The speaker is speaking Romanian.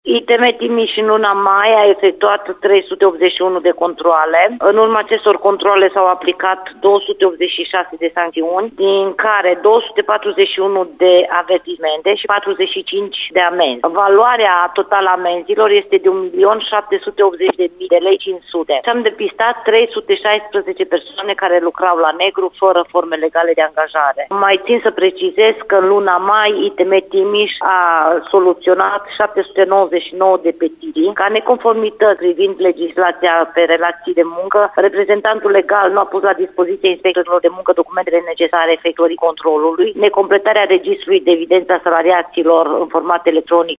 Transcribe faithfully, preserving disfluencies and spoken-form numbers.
I T M Timiș în luna mai a efectuat trei sute optzeci și unu de controale. În urma acestor controale s-au aplicat două sute optzeci și șase de sancțiuni, din care două sute patruzeci și unu de avertismente și patruzeci și cinci de amenzi. Valoarea totală a amenzilor este de un milion șapte sute optzeci de mii de lei cinci sute. Și am depistat trei sute șaisprezece persoane care lucrau la negru fără forme legale de angajare. Mai țin să precizez că în luna mai I T M Timiș a soluționat șapte sute nouăzeci și nouă de petiții ca neconformități privind legislația pe relații de muncă. Reprezentantul legal nu a pus la dispoziție inspectorilor de muncă documentele necesare efectuării controlului, necompletarea registrului de evidență a salariaților în format electronic